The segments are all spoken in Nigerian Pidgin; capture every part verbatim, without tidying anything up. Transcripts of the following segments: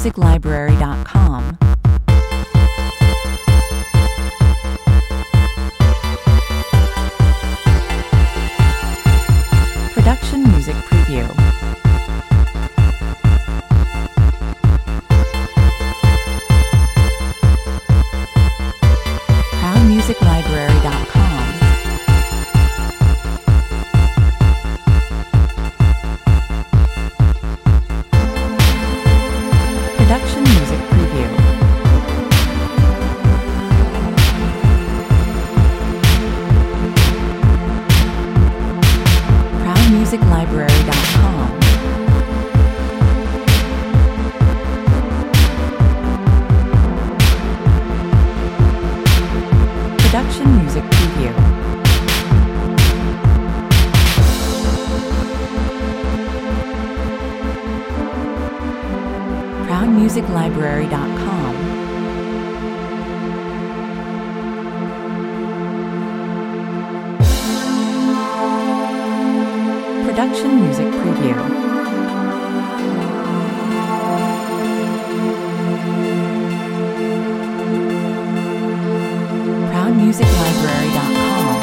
music library dot com. Production music preview. crown music library dot com. Production music preview. crown music library dot com. Production music preview. crown music library dot com. Production music preview. crown music library dot com.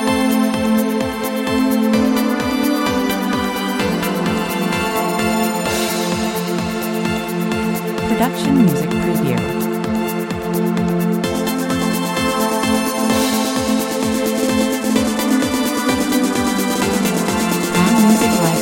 Production music preview. crown music library